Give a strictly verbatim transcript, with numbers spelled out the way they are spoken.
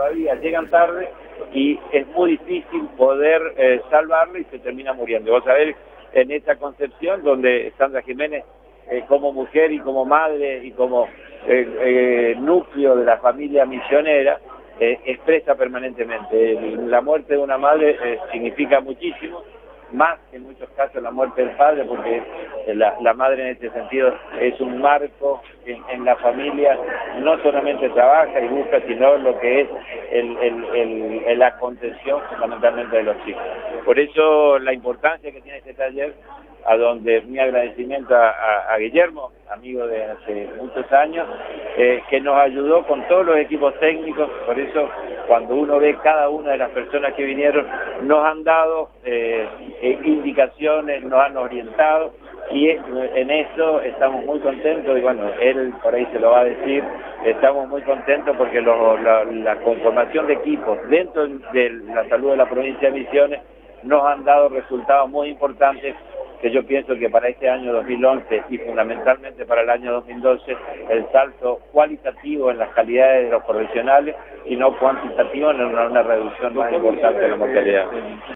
todavía llegan tarde y es muy difícil poder eh, salvarlo y se termina muriendo. Vos sabés, en esta concepción donde Sandra Jiménez, eh, como mujer y como madre y como eh, eh, núcleo de la familia misionera, eh, expresa permanentemente. La muerte de una madre eh, significa muchísimo, más que en muchos casos la muerte del padre, porque la, la madre en este sentido es un marco en, en la familia, no solamente trabaja y busca, sino lo que es el, el, el, el la contención fundamentalmente de los chicos. Por eso la importancia que tiene este taller, a donde mi agradecimiento a, a, a Guillermo, amigo de hace muchos años, eh, que nos ayudó con todos los equipos técnicos. Por eso cuando uno ve cada una de las personas que vinieron, nos han dado eh, eh, indicaciones, nos han orientado, y en eso estamos muy contentos, y bueno, él por ahí se lo va a decir, estamos muy contentos porque lo, la, la conformación de equipos dentro de la salud de la provincia de Misiones nos han dado resultados muy importantes, que yo pienso que para este año dos mil once y fundamentalmente para el año dos mil doce, el salto cualitativo en las calidades de los profesionales y no cuantitativo en una, una reducción más importante de la mortalidad.